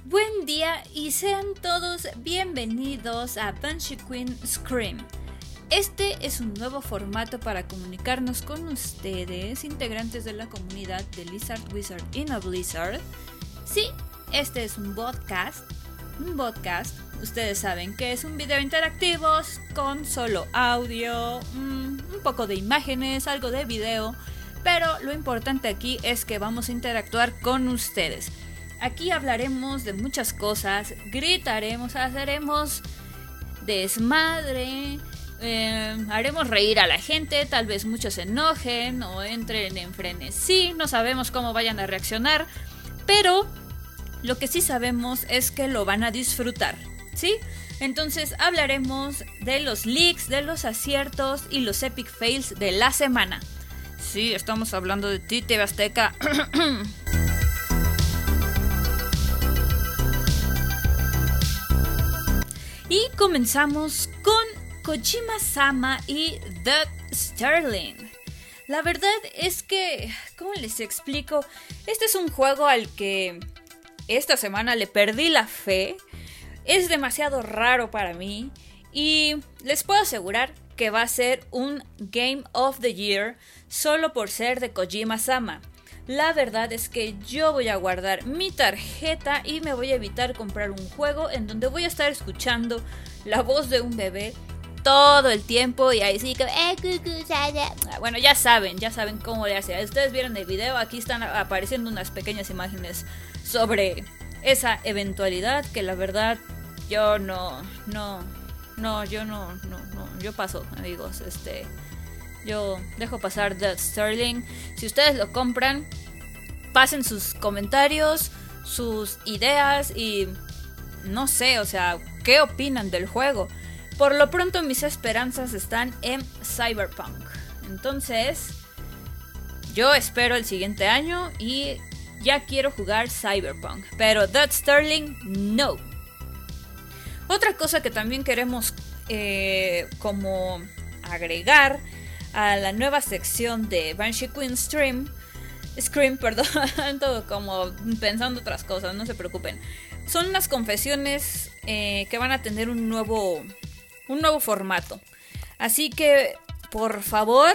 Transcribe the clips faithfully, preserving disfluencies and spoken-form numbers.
Buen día y sean todos bienvenidos a Banshee Queen Scream. Este es un nuevo formato para comunicarnos con ustedes, integrantes de la comunidad de Lizard Wizard in a Blizzard. Sí, este es un podcast. Un podcast, ustedes saben que es un video interactivo con solo audio, un poco de imágenes, algo de video, pero lo importante aquí es que vamos a interactuar con ustedes. Aquí hablaremos de muchas cosas, gritaremos, haremos desmadre, eh, haremos reír a la gente, tal vez muchos se enojen o entren en frenesí, no sabemos cómo vayan a reaccionar, pero lo que sí sabemos es que lo van a disfrutar, ¿sí? Entonces hablaremos de los leaks, de los aciertos y los epic fails de la semana. Sí, estamos hablando de ti, T V Azteca. Y comenzamos con Kojima-sama y The Sterling. La verdad es que, ¿cómo les explico? Este es un juego al que esta semana le perdí la fe. Es demasiado raro para mí. Y les puedo asegurar que va a ser un Game of the Year solo por ser de Kojima-sama. La verdad es que yo voy a guardar mi tarjeta y me voy a evitar comprar un juego en donde voy a estar escuchando la voz de un bebé todo el tiempo y ahí sí que... Bueno, ya saben, ya saben cómo le hace. Ustedes vieron el video, aquí están apareciendo unas pequeñas imágenes sobre esa eventualidad que la verdad yo no, no, no, yo no, no, no, yo paso, amigos, este... Yo dejo pasar The Sterling. Si ustedes lo compran, pasen sus comentarios, sus ideas y no sé, o sea, ¿qué opinan del juego? Por lo pronto mis esperanzas están en Cyberpunk. Entonces, yo espero el siguiente año y ya quiero jugar Cyberpunk. Pero The Sterling, no. Otra cosa que también queremos eh, como agregar a la nueva sección de Banshee Queen Stream Scream, perdón, todo como pensando otras cosas, no se preocupen. Son las confesiones eh, que van a tener un nuevo un nuevo formato. Así que, por favor,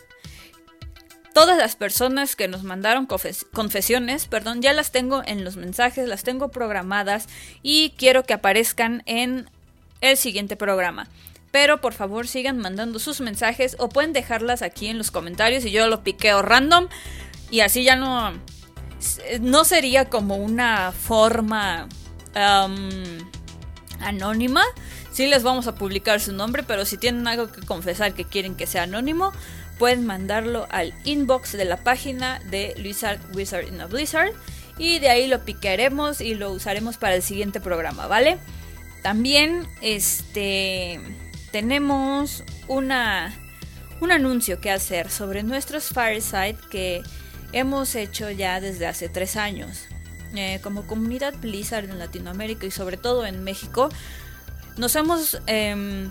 todas las personas que nos mandaron confes- confesiones, perdón, ya las tengo en los mensajes, las tengo programadas y quiero que aparezcan en el siguiente programa. Pero por favor sigan mandando sus mensajes o pueden dejarlas aquí en los comentarios y yo lo piqueo random. Y así ya no... No sería como una forma um, anónima. Sí les vamos a publicar su nombre, pero si tienen algo que confesar que quieren que sea anónimo, pueden mandarlo al inbox de la página de Lizard Wizard in a Blizzard. Y de ahí lo piquearemos y lo usaremos para el siguiente programa, ¿vale? También, este... tenemos una, un anuncio que hacer sobre nuestros Fireside que hemos hecho ya desde hace tres años. Eh, como comunidad Blizzard en Latinoamérica y sobre todo en México, nos hemos eh,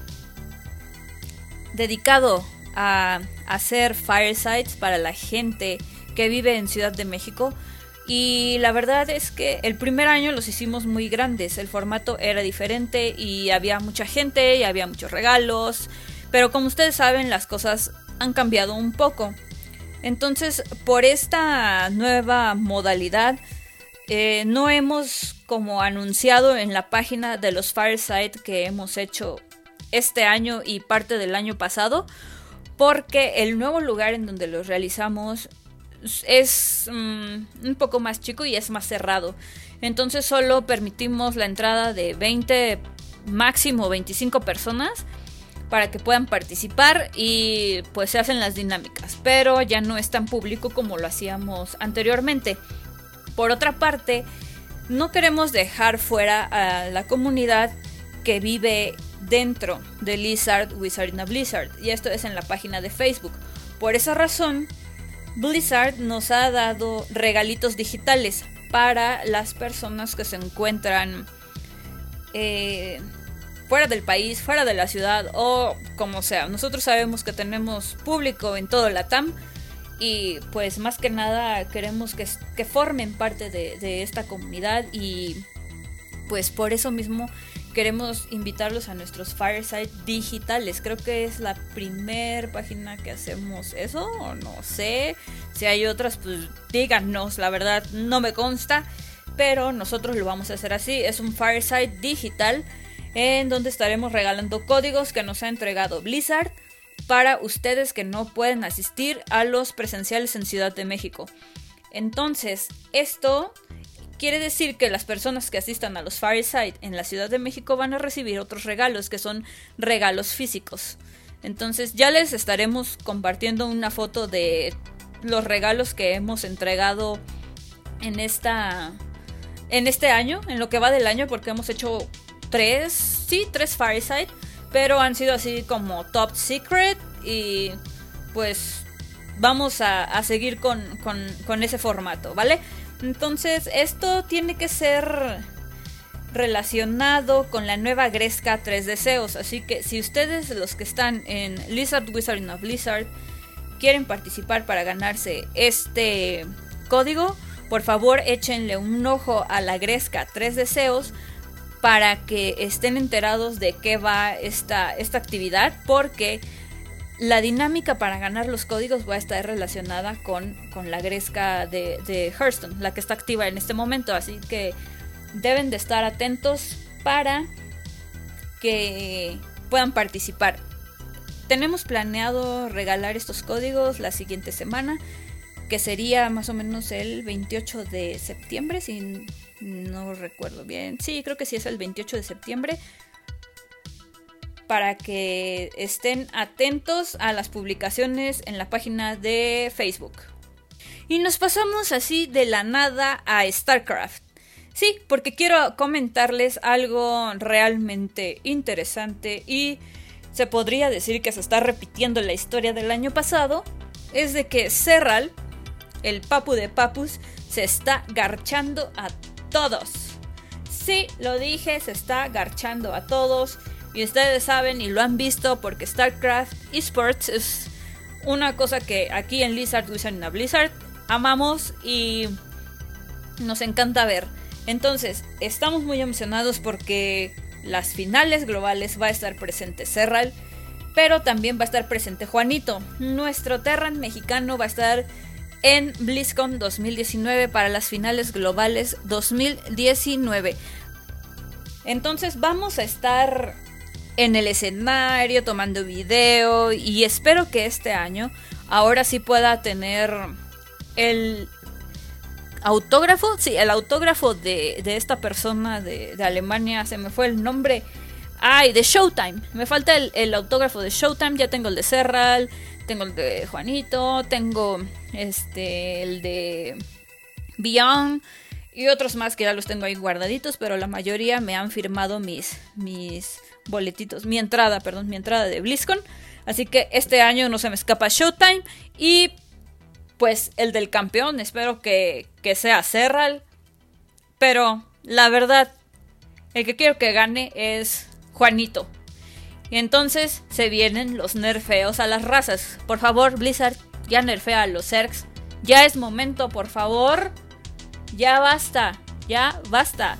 dedicado a hacer Firesides para la gente que vive en Ciudad de México. Y la verdad es que el primer año los hicimos muy grandes, el formato era diferente y había mucha gente y había muchos regalos, pero como ustedes saben las cosas han cambiado un poco. Entonces por esta nueva modalidad eh, no hemos como anunciado en la página de los Fireside que hemos hecho este año y parte del año pasado, porque el nuevo lugar en donde los realizamos es um, un poco más chico y es más cerrado. Entonces solo permitimos la entrada de veinte, máximo veinticinco personas para que puedan participar y pues se hacen las dinámicas, pero ya no es tan público como lo hacíamos anteriormente. Por otra parte, no queremos dejar fuera a la comunidad que vive dentro de Lizard Wizard in a Blizzard, y esto es en la página de Facebook. Por esa razón Blizzard nos ha dado regalitos digitales para las personas que se encuentran eh, fuera del país, fuera de la ciudad o como sea. Nosotros sabemos que tenemos público en todo Latam y pues más que nada queremos que, que formen parte de, de esta comunidad y pues por eso mismo queremos invitarlos a nuestros Fireside digitales. Creo que es la primer página que hacemos eso, o no sé. Si hay otras, pues díganos, la verdad no me consta, pero nosotros lo vamos a hacer así. Es un Fireside digital en donde estaremos regalando códigos que nos ha entregado Blizzard para ustedes que no pueden asistir a los presenciales en Ciudad de México. Entonces, esto quiere decir que las personas que asistan a los Fireside en la Ciudad de México van a recibir otros regalos, que son regalos físicos. Entonces ya les estaremos compartiendo una foto de los regalos que hemos entregado en esta en este año, en lo que va del año, porque hemos hecho tres, sí, tres Fireside, pero han sido así como top secret y pues vamos a, a seguir con, con, con ese formato, ¿vale? Entonces esto tiene que ser relacionado con la nueva Gresca Tres Deseos, así que si ustedes, los que están en Lizard Wizarding of Blizzard, quieren participar para ganarse este código, por favor échenle un ojo a la Gresca Tres Deseos para que estén enterados de qué va esta, esta actividad, porque la dinámica para ganar los códigos va a estar relacionada con, con la Gresca de, de Hearthstone, la que está activa en este momento, así que deben de estar atentos para que puedan participar. Tenemos planeado regalar estos códigos la siguiente semana, que sería más o menos el veintiocho de septiembre, si no recuerdo bien. Sí, creo que sí es el veintiocho de septiembre. Para que estén atentos a las publicaciones en la página de Facebook. Y nos pasamos así de la nada a StarCraft. Sí, porque quiero comentarles algo realmente interesante y se podría decir que se está repitiendo la historia del año pasado. Es de que Serral, el papu de papus, se está garchando a todos. Sí, lo dije, se está garchando a todos. Y ustedes saben y lo han visto porque StarCraft Esports es una cosa que aquí en Lizard Wizarding of Blizzard amamos y nos encanta ver. Entonces, estamos muy emocionados porque las finales globales va a estar presente Serral, pero también va a estar presente Juanito. Nuestro Terran mexicano va a estar en BlizzCon dos mil diecinueve para las finales globales dos mil diecinueve. Entonces vamos a estar en el escenario tomando video y espero que este año ahora sí pueda tener el autógrafo, sí, el autógrafo de, de esta persona de, de Alemania, se me fue el nombre, ay, de Showtime, me falta el, el autógrafo de Showtime, ya tengo el de Serral, tengo el de Juanito, tengo este el de Beyond y otros más que ya los tengo ahí guardaditos, pero la mayoría me han firmado mis mis boletitos, mi entrada, perdón, mi entrada de BlizzCon. Así que este año no se me escapa Showtime y pues el del campeón, espero que, que sea Serral. Pero la verdad, el que quiero que gane es Juanito. Y entonces se vienen los nerfeos a las razas. Por favor, Blizzard, ya nerfea a los Zergs. Ya es momento, por favor. Ya basta, ya basta.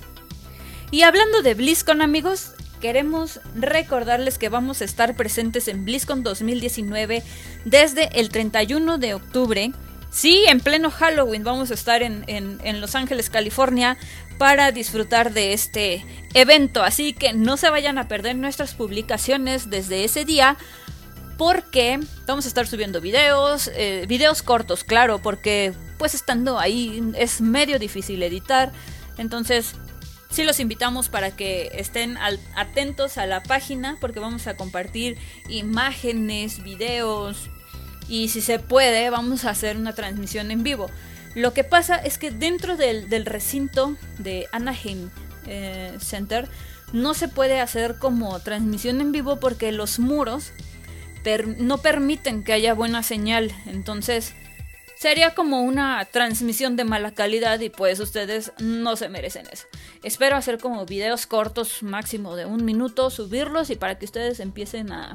Y hablando de BlizzCon, amigos, queremos recordarles que vamos a estar presentes en BlizzCon dos mil diecinueve desde el treinta y uno de octubre. Sí, en pleno Halloween vamos a estar en, en, en Los Ángeles, California, para disfrutar de este evento. Así que no se vayan a perder nuestras publicaciones desde ese día, porque vamos a estar subiendo videos, eh, videos cortos, claro, porque pues estando ahí es medio difícil editar. Entonces sí los invitamos para que estén al, atentos a la página, porque vamos a compartir imágenes, videos, y si se puede vamos a hacer una transmisión en vivo. Lo que pasa es que dentro del, del recinto de Anaheim eh, Center no se puede hacer como transmisión en vivo porque los muros per- no permiten que haya buena señal. Entonces sería como una transmisión de mala calidad y pues ustedes no se merecen eso. Espero hacer como videos cortos, máximo de un minuto, subirlos y para que ustedes empiecen a,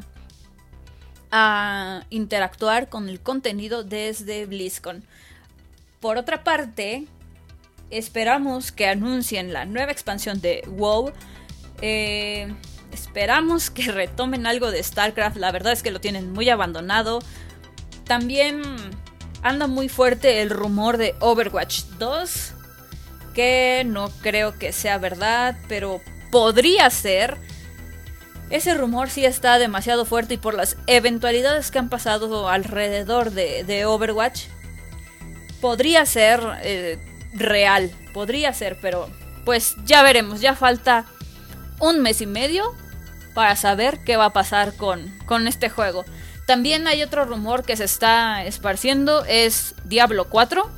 a interactuar con el contenido desde BlizzCon. Por otra parte, esperamos que anuncien la nueva expansión de WoW. Eh, esperamos que retomen algo de StarCraft. La verdad es que lo tienen muy abandonado. También anda muy fuerte el rumor de Overwatch dos, que no creo que sea verdad, pero podría ser. Ese rumor sí está demasiado fuerte y por las eventualidades que han pasado alrededor de, de Overwatch, podría ser eh, real, podría ser, pero pues ya veremos, ya falta un mes y medio para saber qué va a pasar con, con este juego. También hay otro rumor que se está esparciendo, es Diablo cuatro.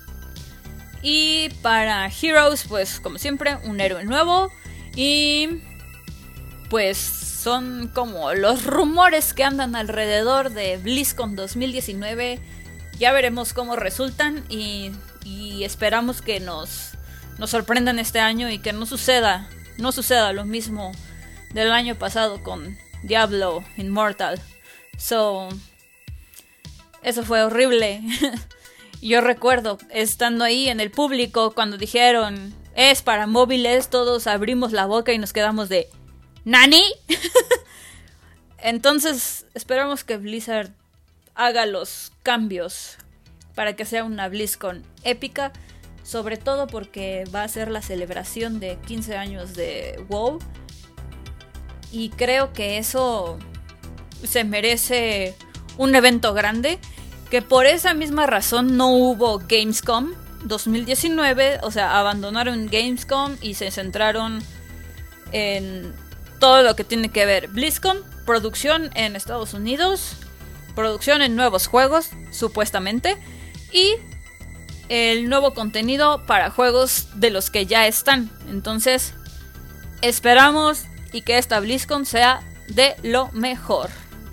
Y para Heroes, pues como siempre, un héroe nuevo. Y pues son como los rumores que andan alrededor de BlizzCon dos mil diecinueve. Ya veremos cómo resultan y, y esperamos que nos, nos sorprendan este año y que no suceda, no suceda lo mismo del año pasado con Diablo Immortal. So, eso fue horrible. Yo recuerdo estando ahí en el público cuando dijeron es para móviles, todos abrimos la boca y nos quedamos de ¿Nani? Entonces esperamos que Blizzard haga los cambios para que sea una BlizzCon épica, sobre todo porque va a ser la celebración de quince años de WoW y creo que eso se merece un evento grande, que por esa misma razón no hubo Gamescom dos mil diecinueve, o sea, abandonaron Gamescom y se centraron en todo lo que tiene que ver BlizzCon, producción en Estados Unidos, producción en nuevos juegos, supuestamente, y el nuevo contenido para juegos de los que ya están. Entonces, esperamos y que esta BlizzCon sea de lo mejor.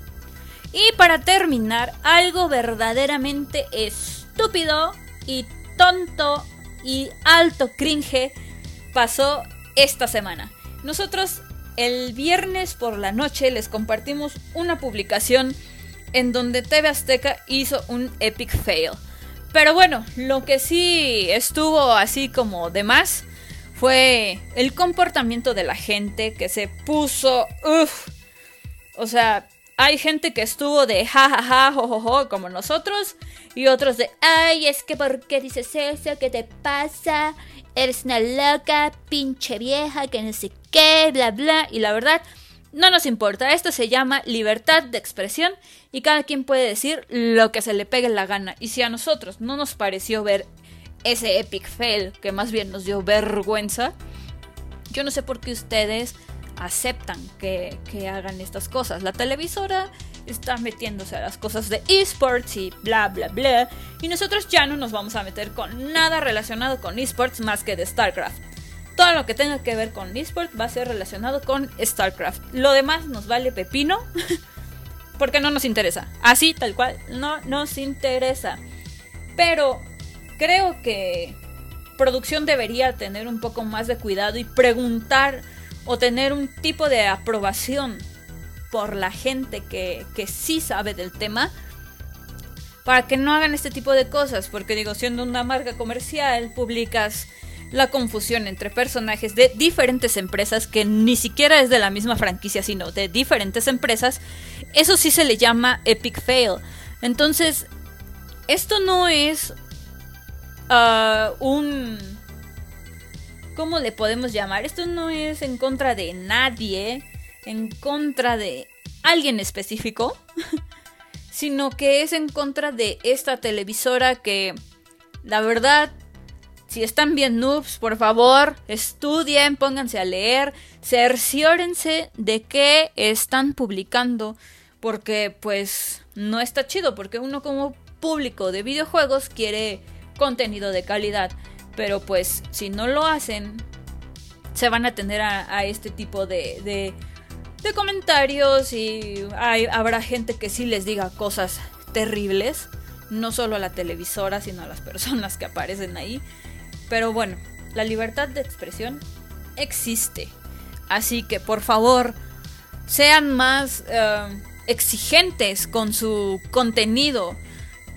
Y para terminar, algo verdaderamente estúpido y tonto y alto cringe pasó esta semana. Nosotros el viernes por la noche les compartimos una publicación en donde T V Azteca hizo un epic fail. Pero bueno, lo que sí estuvo así como de más fue el comportamiento de la gente que se puso... Uff, o sea... Hay gente que estuvo de jajaja, jojojo, como nosotros. Y otros de, ay, es que ¿por qué dices eso? ¿Qué te pasa? Eres una loca, pinche vieja, que no sé qué, bla, bla. Y la verdad, no nos importa. Esto se llama libertad de expresión. Y cada quien puede decir lo que se le pegue la gana. Y si a nosotros no nos pareció ver ese epic fail, que más bien nos dio vergüenza, yo no sé por qué ustedes aceptan que, que hagan estas cosas. La televisora está metiéndose a las cosas de esports y bla bla bla, y nosotros ya no nos vamos a meter con nada relacionado con esports más que de StarCraft. Todo lo que tenga que ver con esports va a ser relacionado con StarCraft. Lo demás nos vale pepino porque no nos interesa. Así, tal cual, no nos interesa. Pero creo que producción debería tener un poco más de cuidado y preguntar o tener un tipo de aprobación por la gente que, que sí sabe del tema, para que no hagan este tipo de cosas. Porque digo, siendo una marca comercial, publicas la confusión entre personajes de diferentes empresas, que ni siquiera es de la misma franquicia, sino de diferentes empresas. Eso sí se le llama epic fail. Entonces, esto no es uh, un... ¿Cómo le podemos llamar? Esto no es en contra de nadie, en contra de alguien específico, sino que es en contra de esta televisora que, la verdad, si están bien noobs, por favor, estudien, pónganse a leer, cerciórense de qué están publicando, porque pues no está chido, porque uno como público de videojuegos quiere contenido de calidad. Pero pues si no lo hacen, se van a tener a, a este tipo de, de, de comentarios. Y hay, habrá gente que sí les diga cosas terribles. No solo a la televisora, sino a las personas que aparecen ahí. Pero bueno, la libertad de expresión existe. Así que por favor, sean más uh, exigentes con su contenido.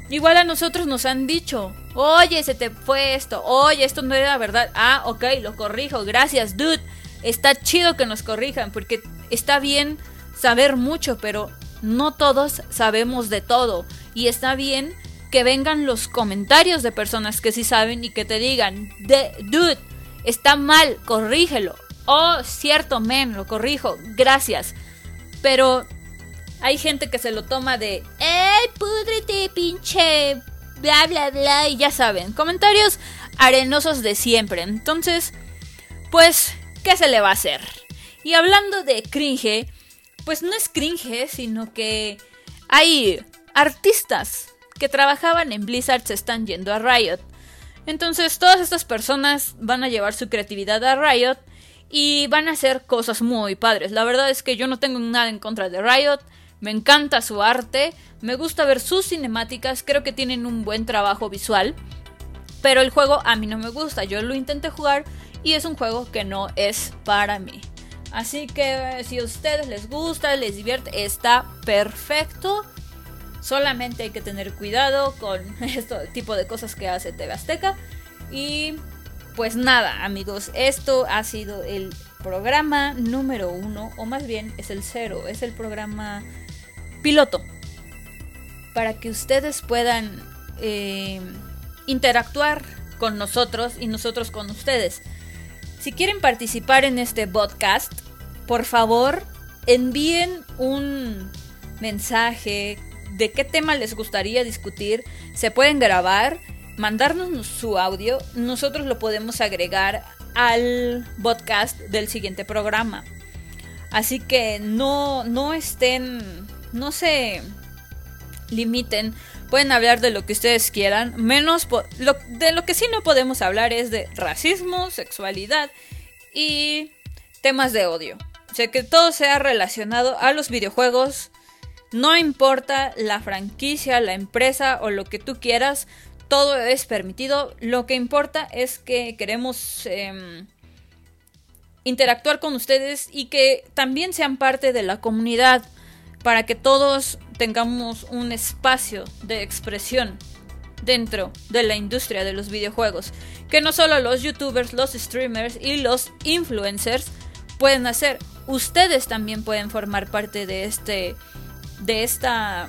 Igual a nosotros nos han dicho, oye, se te fue esto, oye, esto no era verdad. Ah, ok, lo corrijo, gracias, dude. Está chido que nos corrijan, porque está bien saber mucho, pero no todos sabemos de todo. Y está bien que vengan los comentarios de personas que sí saben y que te digan, de, dude, está mal, corrígelo. Oh, cierto, men, lo corrijo, gracias. Pero hay gente que se lo toma de, ¡ey, púdrete, pinche! Bla, bla, bla, y ya saben, comentarios arenosos de siempre. Entonces, pues, ¿qué se le va a hacer? Y hablando de cringe, pues no es cringe, sino que hay artistas que trabajaban en Blizzard se están yendo a Riot. Entonces, todas estas personas van a llevar su creatividad a Riot y van a hacer cosas muy padres. La verdad es que yo no tengo nada en contra de Riot. Me encanta su arte, me gusta ver sus cinemáticas, creo que tienen un buen trabajo visual, pero el juego a mí no me gusta, yo lo intenté jugar y es un juego que no es para mí. Así que si a ustedes les gusta, les divierte, está perfecto, solamente hay que tener cuidado con este tipo de cosas que hace T V Azteca. Y pues nada, amigos, esto ha sido el programa número uno, o más bien es el cero, es el programa piloto, para que ustedes puedan eh, interactuar con nosotros y nosotros con ustedes. Si quieren participar en este podcast, por favor envíen un mensaje de qué tema les gustaría discutir. Se pueden grabar, mandarnos su audio, nosotros lo podemos agregar al podcast del siguiente programa. Así que no, no estén, no se limiten, pueden hablar de lo que ustedes quieran, menos po- lo, de lo que sí no podemos hablar es de racismo, sexualidad y temas de odio. O sea, que todo sea relacionado a los videojuegos, no importa la franquicia, la empresa o lo que tú quieras, todo es permitido. Lo que importa es que queremos eh, interactuar con ustedes y que también sean parte de la comunidad, para que todos tengamos un espacio de expresión dentro de la industria de los videojuegos, que no solo los youtubers, los streamers y los influencers pueden hacer. Ustedes también pueden formar parte de este de esta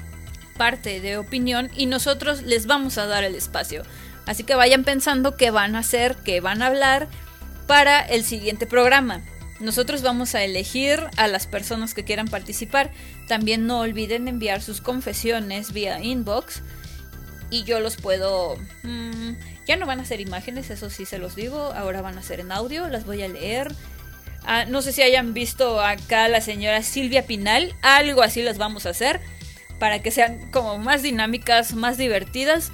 parte de opinión y nosotros les vamos a dar el espacio. Así que vayan pensando qué van a hacer, qué van a hablar para el siguiente programa. Nosotros vamos a elegir a las personas que quieran participar. También no olviden enviar sus confesiones vía inbox y yo los puedo... Mmm, ya no van a ser imágenes, eso sí se los digo. Ahora van a ser en audio, las voy a leer. Ah, no sé si hayan visto acá a la señora Silvia Pinal. Algo así las vamos a hacer, para que sean como más dinámicas, más divertidas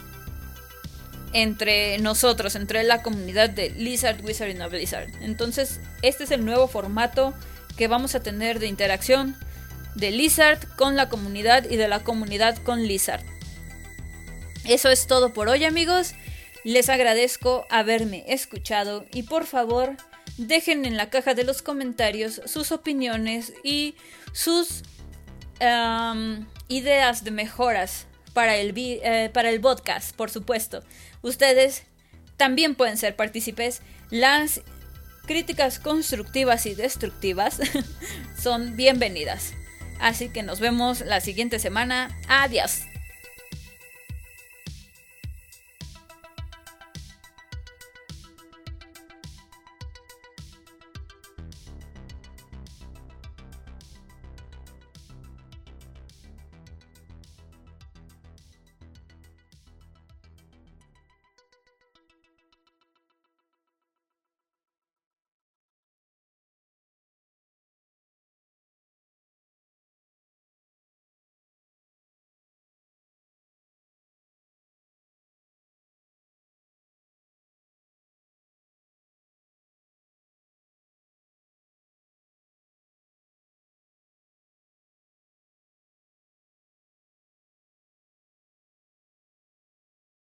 entre nosotros, entre la comunidad de Lizard, Wizard y no Blizzard. Entonces, este es el nuevo formato que vamos a tener de interacción de Lizard con la comunidad y de la comunidad con Lizard. Eso es todo por hoy, amigos. Les agradezco haberme escuchado y por favor, dejen en la caja de los comentarios sus opiniones y sus um, ideas de mejoras para el, eh, para el podcast, por supuesto. Ustedes también pueden ser partícipes. Las críticas constructivas y destructivas son bienvenidas. Así que nos vemos la siguiente semana. Adiós.